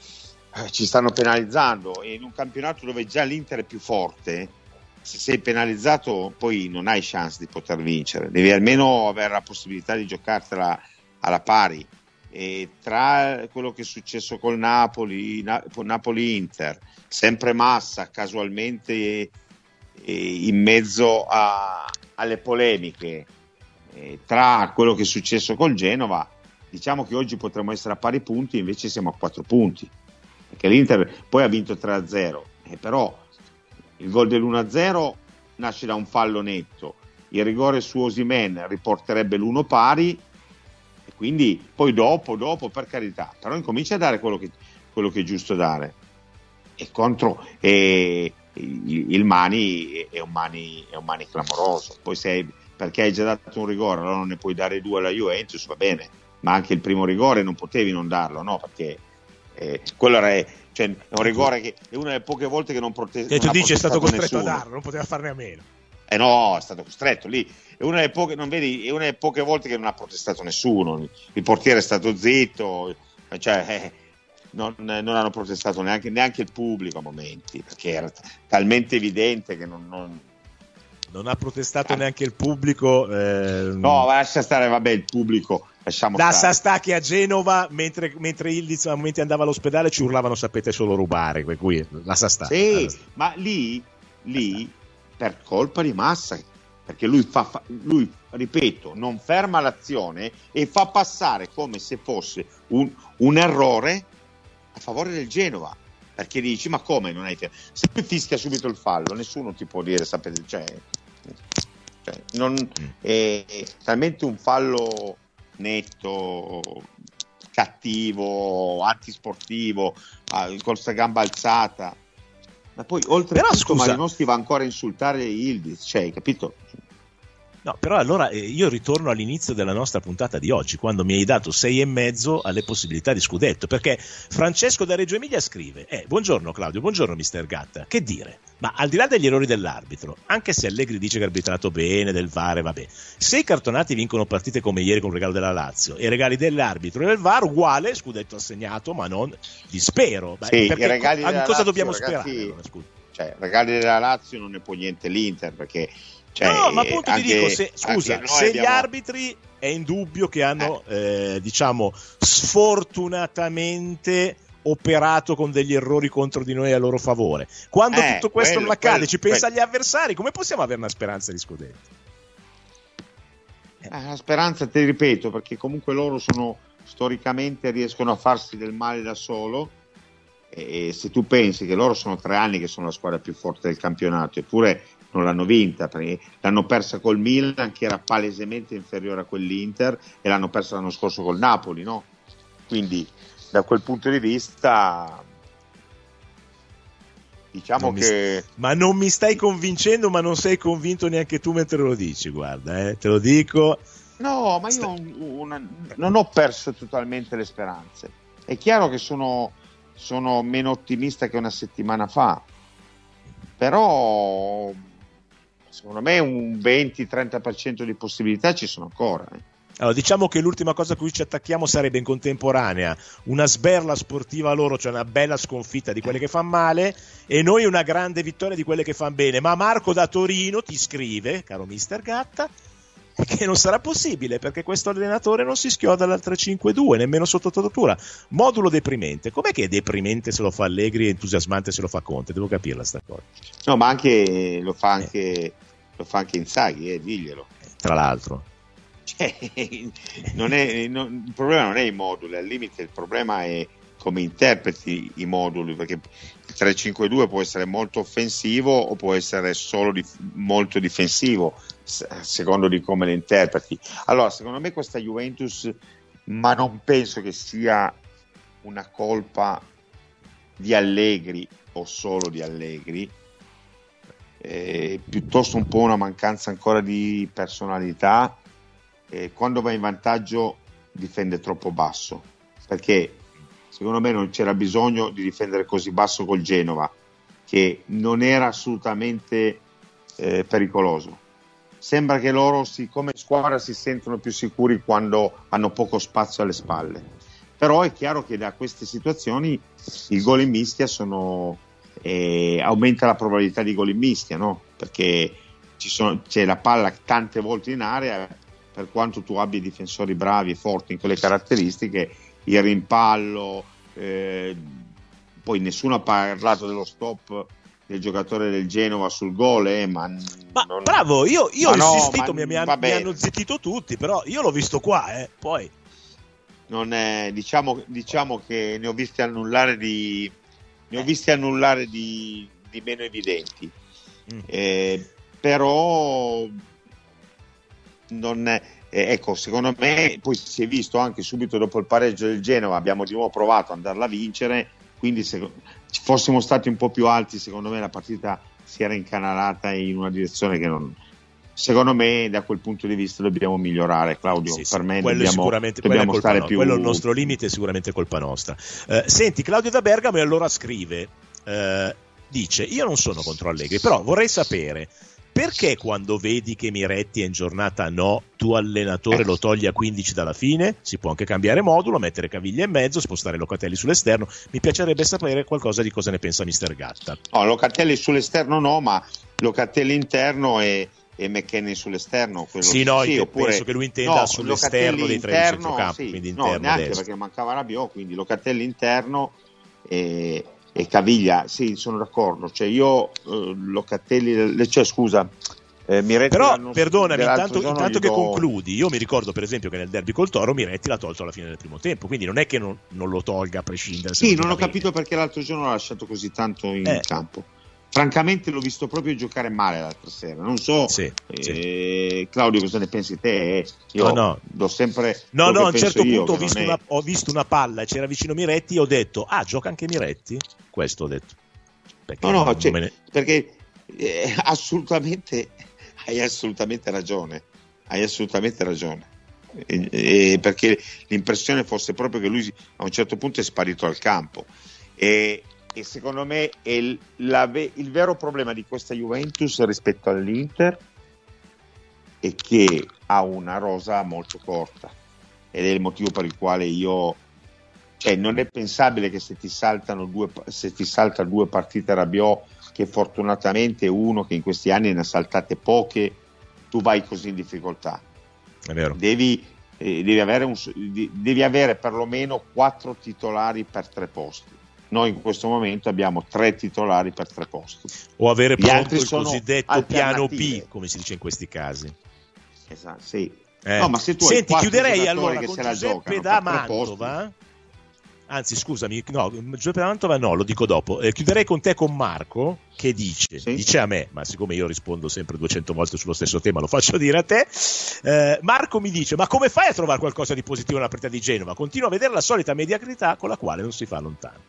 penalizzando, e in un campionato dove già l'Inter è più forte, se sei penalizzato poi non hai chance di poter vincere, devi almeno avere la possibilità di giocartela alla pari. E tra quello che è successo col Napoli-Inter, sempre Massa casualmente in mezzo alle polemiche, tra quello che è successo col Genova, diciamo che oggi potremmo essere a pari punti, invece siamo a 4 punti, perché l'Inter poi ha vinto 3-0, però il gol dell'1-0 nasce da un fallo netto, il rigore su Osimhen riporterebbe l'1 pari, e quindi poi dopo per carità, però incomincia a dare quello che è giusto dare, e contro il Mani è un Mani clamoroso. Poi perché hai già dato un rigore, allora non ne puoi dare 2 alla Juventus, va bene, ma anche il primo rigore non potevi non darlo, no? Perché quello è un rigore che è una delle poche volte che non protesta. E tu dici è stato costretto a darlo, non poteva farne a meno. No, è stato costretto lì. È una delle poche, non vedi, è una delle poche volte che non ha protestato nessuno. Il portiere è stato zitto, cioè non hanno protestato neanche il pubblico a momenti, perché era talmente evidente che non ha protestato neanche il pubblico. No, lascia stare, vabbè, il pubblico lasciamo da stare. Sastacchi a Genova, mentre Ildiz a momenti andava all'ospedale, ci urlavano sapete solo rubare, qui la Sastacchi. Sì, ma lì per colpa di Massa, perché lui ripeto, non ferma l'azione e fa passare come se fosse un errore a favore del Genova, perché dici ma come non hai se tu fischia subito il fallo, nessuno ti può dire sapete, cioè non è talmente un fallo netto, cattivo, antisportivo, con sta gamba alzata. Ma poi oltre a tutto Malinowski va ancora a insultare Ildiz, cioè, capito? No, però allora io ritorno all'inizio della nostra puntata di oggi, quando mi hai dato 6,5 alle possibilità di scudetto, perché Francesco da Reggio Emilia scrive: buongiorno Claudio, buongiorno mister Gatta, che dire? Ma al di là degli errori dell'arbitro, anche se Allegri dice che ha arbitrato bene, del VAR, vabbè, se i cartonati vincono partite come ieri con il regalo della Lazio e regali dell'arbitro e del VAR, uguale scudetto assegnato, ma non dispero. Sì, i regali della cosa Lazio, dobbiamo ragazzi, sperare? Allora, cioè, regali della Lazio non ne può niente l'Inter, perché no, ma appunto ti dico, se gli arbitri è indubbio che hanno diciamo sfortunatamente operato con degli errori contro di noi a loro favore. Quando tutto questo non accade, ci pensa agli avversari, come possiamo avere una speranza di scudetto? La speranza, ti ripeto, perché comunque loro sono storicamente riescono a farsi del male da solo, e se tu pensi che loro sono 3 anni che sono la squadra più forte del campionato, eppure non l'hanno vinta, perché l'hanno persa col Milan che era palesemente inferiore a quell'Inter, e l'hanno persa l'anno scorso col Napoli, no? Quindi da quel punto di vista diciamo ma non mi stai convincendo, ma non sei convinto neanche tu mentre lo dici, guarda, te lo dico. No, ma io non ho perso totalmente le speranze. È chiaro che sono meno ottimista che una settimana fa, però secondo me un 20-30% di possibilità ci sono ancora. Allora, diciamo che l'ultima cosa a cui ci attacchiamo sarebbe in contemporanea una sberla sportiva loro, cioè una bella sconfitta di quelle che fanno male, e noi una grande vittoria di quelle che fanno bene. Ma Marco da Torino ti scrive, caro mister Gatta, che non sarà possibile perché questo allenatore non si schioda dal 3-5-2 nemmeno sotto tortura. Modulo deprimente. Com'è che è deprimente se lo fa Allegri e entusiasmante se lo fa Conte? Devo capirla sta cosa. No, ma anche lo fa anche Inzaghi, diglielo. Tra l'altro, il problema non è i moduli, al limite il problema è come interpreti i moduli, perché il 3-5-2 può essere molto offensivo o può essere solo molto difensivo, secondo di come le interpreti. Allora, secondo me questa Juventus, ma non penso che sia una colpa di Allegri o solo di Allegri, piuttosto un po' una mancanza ancora di personalità. Quando va in vantaggio difende troppo basso, perché secondo me non c'era bisogno di difendere così basso col Genova, che non era assolutamente pericoloso. Sembra che loro come squadra si sentono più sicuri quando hanno poco spazio alle spalle, però è chiaro che da queste situazioni i gol in mischia aumenta la probabilità di gol in mischia, no? Perché c'è la palla tante volte in area, per quanto tu abbia difensori bravi e forti in quelle caratteristiche, il rimpallo, poi nessuno ha parlato dello stop del giocatore del Genova sul gol, bravo, io ho insistito, mi hanno zittito tutti, però io l'ho visto qua, poi non è, diciamo che ne ho visti annullare di meno evidenti, però non è, ecco, secondo me poi si è visto anche subito dopo il pareggio del Genova, abbiamo di nuovo provato ad andarla a vincere, quindi se fossimo stati un po' più alti, secondo me la partita si era incanalata in una direzione che non, secondo me da quel punto di vista dobbiamo migliorare, Claudio. Per me dobbiamo stare più, quello è il nostro limite, è sicuramente colpa nostra. Senti, Claudio da Bergamo e allora scrive, dice: io non sono contro Allegri, però vorrei sapere perché quando vedi che Miretti è in giornata no, tu allenatore lo togli a 15 dalla fine? Si può anche cambiare modulo, mettere Caviglia in mezzo, spostare Locatelli sull'esterno. Mi piacerebbe sapere qualcosa di cosa ne pensa mister Gatta. No, Locatelli sull'esterno no, ma Locatelli interno e McKennie sull'esterno. Io penso che lui intenda sull'esterno dei tre di centrocampo, quindi interno neanche destra. Perché mancava Rabiot, quindi Locatelli interno e Caviglia, sì, sono d'accordo. Cioè io Locatelli, Miretti, però perdonami, intanto che concludi, io mi ricordo per esempio che nel derby col Toro Miretti l'ha tolto alla fine del primo tempo, quindi non è che non lo tolga a prescindere. Sì, non ho capito perché l'altro giorno l'ha lasciato così tanto in campo. Francamente l'ho visto proprio giocare male l'altra sera, non so. Sì. Claudio, cosa ne pensi te? Io do sempre a un certo punto ho visto una palla e c'era vicino Miretti e ho detto gioca anche Miretti? Questo ho detto perché perché assolutamente hai assolutamente ragione, perché l'impressione fosse proprio che lui a un certo punto è sparito al campo e secondo me il vero problema di questa Juventus rispetto all'Inter è che ha una rosa molto corta, ed è il motivo per il quale non è pensabile che se ti salta 2 partite Rabiot, che fortunatamente è uno che in questi anni ne ha saltate poche, tu vai così in difficoltà. È vero. Devi avere perlomeno 4 titolari per 3 posti. Noi in questo momento abbiamo 3 titolari per 3 posti. O avere pronto il cosiddetto piano B, come si dice in questi casi. Esatto, sì. No, ma se tu senti, hai chiuderei allora che con se la Giuseppe giocano da per 3 Mantova. Anzi, scusami, no, Giuseppe da Mantova no, lo dico dopo. Chiuderei con te, con Marco, che dice a me, ma siccome io rispondo sempre 200 volte sullo stesso tema, lo faccio dire a te. Marco mi dice: ma come fai a trovare qualcosa di positivo nella partita di Genova? Continuo a vedere la solita mediocrità con la quale non si fa lontano.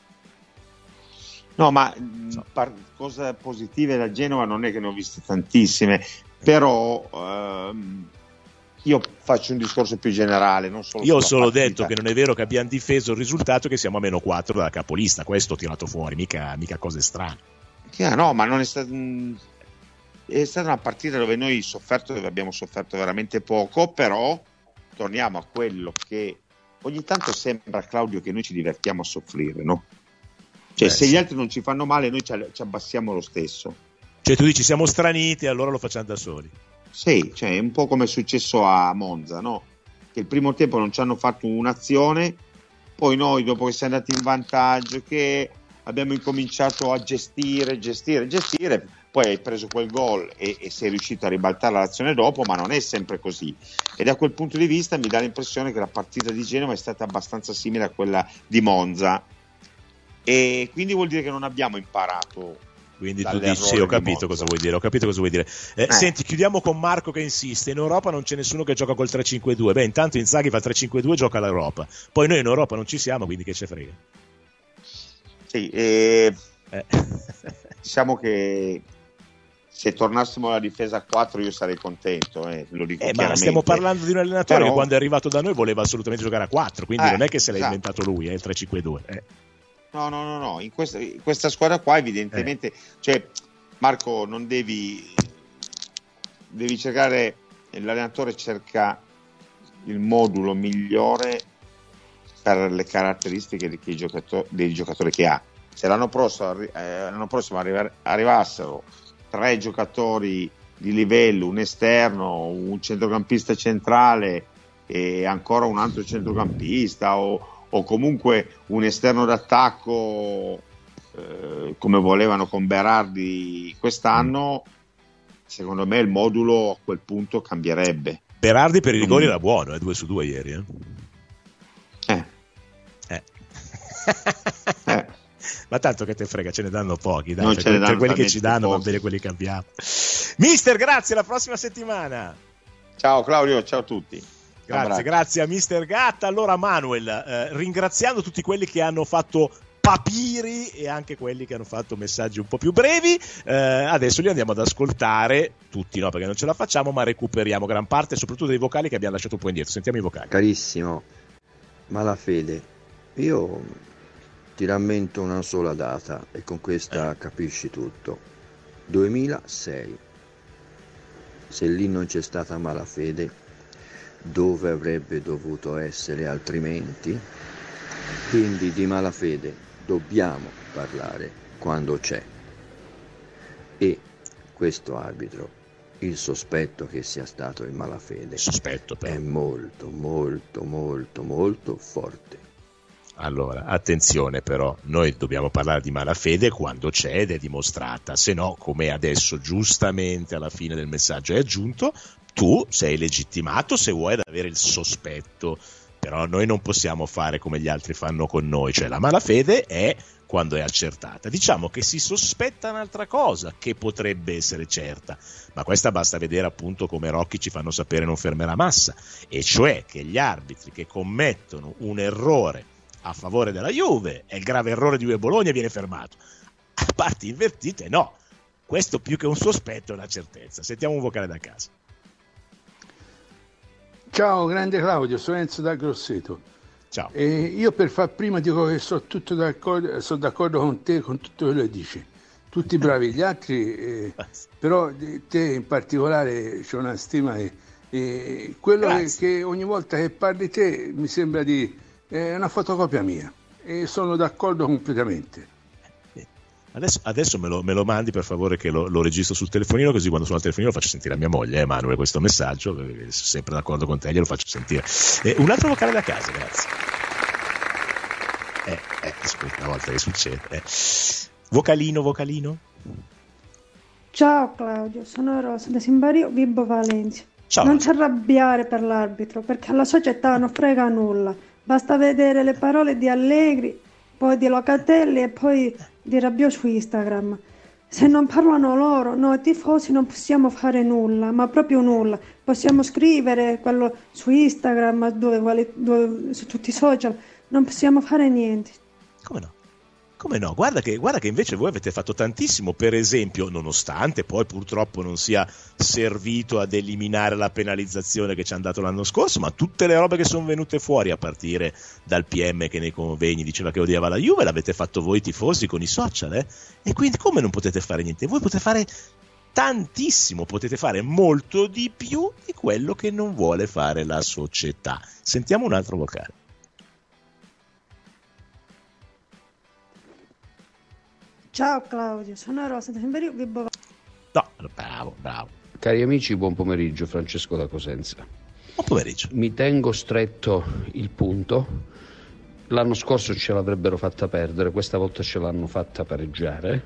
No, ma cose positive da Genova non è che ne ho viste tantissime, però io faccio un discorso più generale. Non solo io ho solo partita. detto che non è vero che abbiamo difeso il risultato, che siamo a -4 dalla capolista. Questo ho tirato fuori, mica cose strane. No, ma non è stata una partita dove noi abbiamo sofferto veramente poco, però torniamo a quello che ogni tanto sembra, Claudio, che noi ci divertiamo a soffrire, no? Cioè, se gli altri non ci fanno male, noi ci abbassiamo lo stesso. Cioè, tu dici siamo straniti e allora lo facciamo da soli. Sì, cioè è un po' come è successo a Monza, no? Che il primo tempo non ci hanno fatto un'azione, poi noi dopo che siamo andati in vantaggio, che abbiamo incominciato a gestire, poi hai preso quel gol e sei riuscito a ribaltare l'azione dopo, ma non è sempre così. E da quel punto di vista mi dà l'impressione che la partita di Genova è stata abbastanza simile a quella di Monza, e quindi vuol dire che non abbiamo imparato. Quindi tu dici, sì, ho capito cosa vuoi dire. Senti, chiudiamo con Marco che insiste: in Europa non c'è nessuno che gioca col 3-5-2. Beh, intanto Inzaghi fa il 3-5-2, gioca all'Europa. Poi noi in Europa non ci siamo, quindi che ce frega. Sì, diciamo che se tornassimo alla difesa a 4 io sarei contento, lo dico chiaramente. Ma stiamo parlando di un allenatore che quando è arrivato da noi voleva assolutamente giocare a 4, quindi non è che se l'ha inventato lui, il 3-5-2. No, in questa squadra qua evidentemente, cioè Marco, non devi cercare, l'allenatore cerca il modulo migliore per le caratteristiche dei giocatori che ha. Se l'anno prossimo arrivassero 3 giocatori di livello, un esterno, un centrocampista centrale e ancora un altro centrocampista, o comunque un esterno d'attacco come volevano con Berardi quest'anno, secondo me il modulo a quel punto cambierebbe. Berardi per i rigori era buono, 2 su 2 ieri. Ma tanto che te frega, ce ne danno pochi, dai, per quelli che ci danno va bene quelli che abbiamo. Mister, grazie, alla prossima settimana. Ciao Claudio, ciao a tutti. Grazie a Mister Gatta. Allora Manuel, ringraziando tutti quelli che hanno fatto papiri e anche quelli che hanno fatto messaggi un po' più brevi, adesso li andiamo ad ascoltare, tutti no perché non ce la facciamo, ma recuperiamo gran parte soprattutto dei vocali che abbiamo lasciato un po' indietro. Sentiamo i vocali. Carissimo Malafede, io ti rammento una sola data e con questa capisci tutto: 2006. Se lì non c'è stata malafede, dove avrebbe dovuto essere altrimenti? Quindi di malafede dobbiamo parlare quando c'è. E questo arbitro, il sospetto che sia stato in malafede, è molto molto molto molto forte. Allora, attenzione però, noi dobbiamo parlare di malafede quando c'è ed è dimostrata, se no, come adesso giustamente alla fine del messaggio è aggiunto, tu sei legittimato se vuoi ad avere il sospetto, però noi non possiamo fare come gli altri fanno con noi, cioè la malafede è quando è accertata. Diciamo che si sospetta un'altra cosa che potrebbe essere certa, ma questa basta vedere appunto come Rocchi ci fanno sapere non fermerà Massa, e cioè che gli arbitri che commettono un errore a favore della Juve è il grave errore di Juve Bologna, viene fermato. A parti invertite no, questo più che un sospetto è una certezza. Sentiamo un vocale da casa. Ciao grande Claudio, sono Enzo da Grosseto. Ciao. Io per far prima dico che sono d'accordo con te, con tutto quello che dici. Tutti bravi, gli altri però te in particolare c'è una stima e quello che ogni volta che parli te mi sembra è una fotocopia mia e sono d'accordo completamente. Adesso me lo mandi per favore, che lo registro sul telefonino, così quando sono al telefonino lo faccio sentire a mia moglie, Emanuele, questo messaggio, sono sempre d'accordo con te, glielo faccio sentire. Un altro vocale da casa, grazie. Aspetta, una volta che succede. Vocalino. Ciao Claudio, sono Rosa da Simbario, Vibo Valencia. Ciao. Non ci arrabbiare per l'arbitro, perché alla società non frega nulla. Basta vedere le parole di Allegri, poi di Locatelli e poi di Rabiot su Instagram. Se non parlano loro, noi tifosi non possiamo fare nulla, ma proprio nulla. Possiamo scrivere quello su Instagram, dove, su tutti i social, non possiamo fare niente. Come no? Come no? Guarda che invece voi avete fatto tantissimo, per esempio, nonostante poi purtroppo non sia servito ad eliminare la penalizzazione che ci hanno dato l'anno scorso, ma tutte le robe che sono venute fuori a partire dal PM che nei convegni diceva che odiava la Juve, l'avete fatto voi tifosi con i social, E quindi come non potete fare niente? Voi potete fare tantissimo, potete fare molto di più di quello che non vuole fare la società. Sentiamo un altro vocale. Ciao Claudio, sono Rosa, vi No, bravo. Cari amici, buon pomeriggio, Francesco da Cosenza. Buon pomeriggio. Mi tengo stretto il punto. L'anno scorso ce l'avrebbero fatta perdere, questa volta ce l'hanno fatta pareggiare.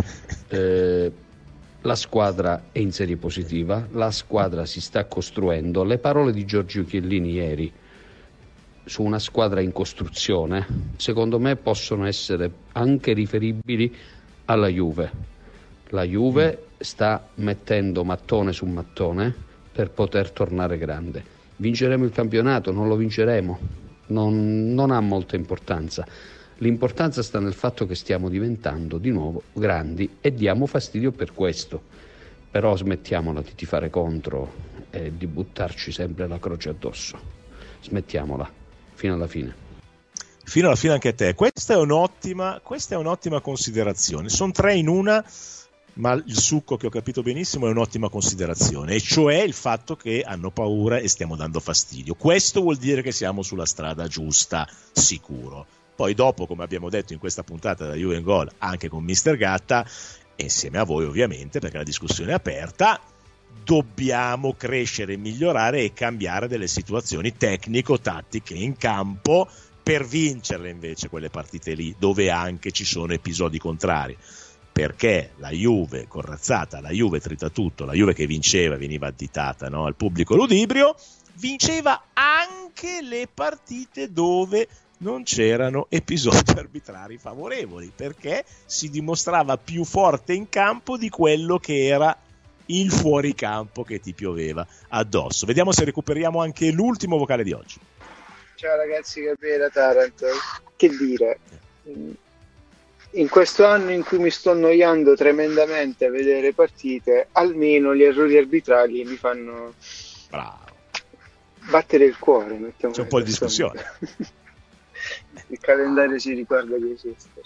La squadra è in serie positiva, la squadra si sta costruendo. Le parole di Giorgio Chiellini ieri su una squadra in costruzione, secondo me possono essere anche riferibili alla Juve. La Juve sta mettendo mattone su mattone per poter tornare grande. Vinceremo il campionato? Non lo vinceremo, non ha molta importanza. L'importanza sta nel fatto che stiamo diventando di nuovo grandi e diamo fastidio per questo. Però smettiamola di tifare contro e di buttarci sempre la croce addosso. Smettiamola fino alla fine. Fino alla fine anche a te. Questa è un'ottima considerazione. Sono 3 in una, ma il succo che ho capito benissimo è un'ottima considerazione, e cioè il fatto che hanno paura e stiamo dando fastidio. Questo vuol dire che siamo sulla strada giusta, sicuro. Poi dopo, come abbiamo detto in questa puntata da Juve in Goal, anche con Mister Gatta, e insieme a voi ovviamente, perché la discussione è aperta, dobbiamo crescere, migliorare e cambiare delle situazioni tecnico-tattiche in campo per vincerle invece quelle partite lì, dove anche ci sono episodi contrari. Perché la Juve corazzata, la Juve tritatutto, la Juve che vinceva, veniva additata, no, al pubblico ludibrio, vinceva anche le partite dove non c'erano episodi arbitrari favorevoli, perché si dimostrava più forte in campo di quello che era il fuoricampo che ti pioveva addosso. Vediamo se recuperiamo anche l'ultimo vocale di oggi. Ciao ragazzi, Gabriele Taranto. Che dire? In questo anno in cui mi sto annoiando tremendamente a vedere partite, almeno gli errori arbitrali mi fanno battere il cuore. C'è un po' di discussione. Il calendario si ricorda che esiste.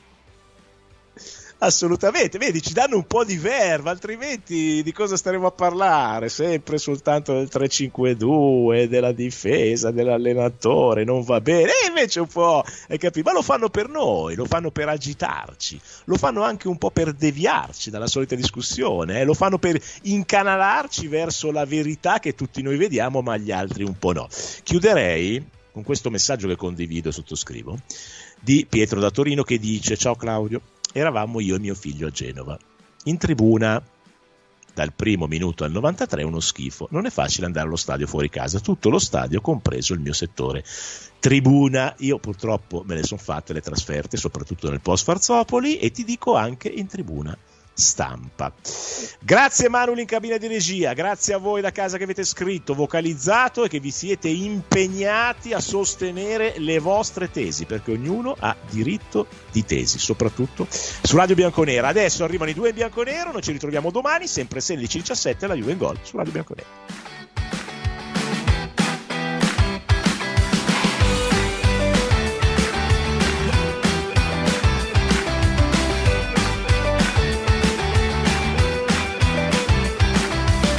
Assolutamente, vedi, ci danno un po' di verve, altrimenti di cosa staremo a parlare? Sempre soltanto del 3-5-2, della difesa, dell'allenatore, non va bene. E invece un po', hai capito? Ma lo fanno per noi, lo fanno per agitarci, lo fanno anche un po' per deviarci dalla solita discussione, lo fanno per incanalarci verso la verità che tutti noi vediamo, ma gli altri un po' no. Chiuderei con questo messaggio che condivido e sottoscrivo, di Pietro da Torino, che dice: ciao Claudio, eravamo io e mio figlio a Genova, in tribuna dal primo minuto al 93, uno schifo, non è facile andare allo stadio fuori casa, tutto lo stadio compreso il mio settore tribuna. Io purtroppo me ne sono fatte le trasferte, soprattutto nel post Farzopoli, e ti dico anche in tribuna stampa. Grazie Manuel in cabina di regia, grazie a voi da casa che avete scritto, vocalizzato e che vi siete impegnati a sostenere le vostre tesi, perché ognuno ha diritto di tesi, soprattutto su Radio Bianconera. Adesso arrivano i 2 in bianconero, noi ci ritroviamo domani sempre 16:17 alla Juve in Goal su Radio Bianconera.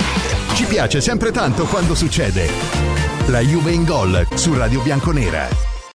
Piace sempre tanto quando succede. La Juve in Goal su Radio Bianconera.